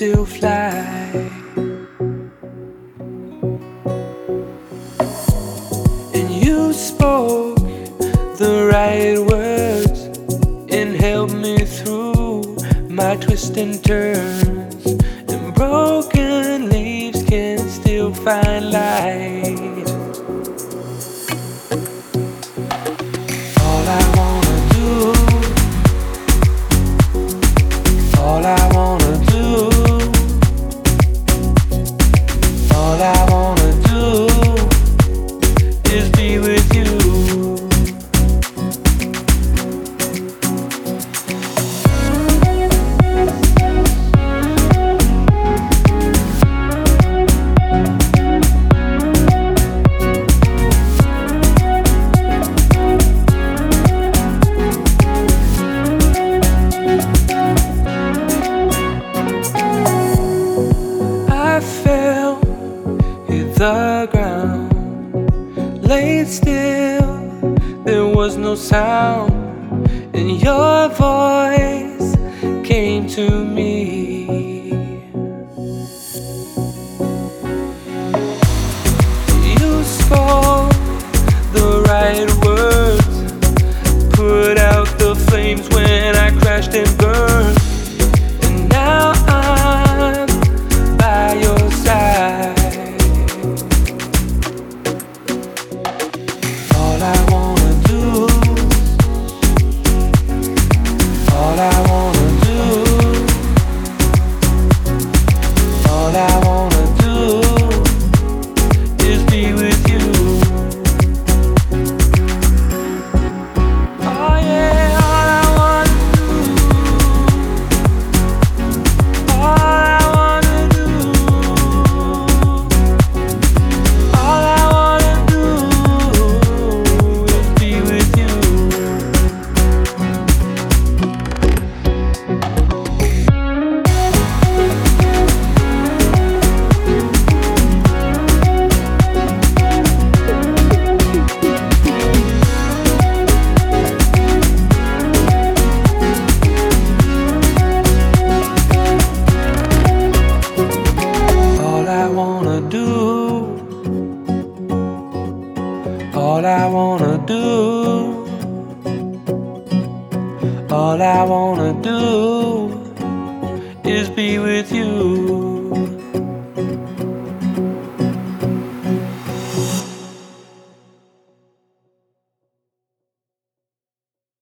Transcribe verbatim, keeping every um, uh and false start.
still fly. And you spoke the right words and helped me through my twists and turns. And broken leaves can still find light. All I wanna do, all I wanna do, all I wanna do is be with you. I fell, hit the ground, laid still, there was no sound, and your voice came to me. You spoke the right words, put out the flames when I crashed and burned. And now I'm by your side. All I wanna do, all I wanna do, all I wanna do is be with you. Oh yeah, all I wanna do, all I wanna do, all I wanna do is be with you. All I wanna do, all I wanna do, all I wanna do is be with you.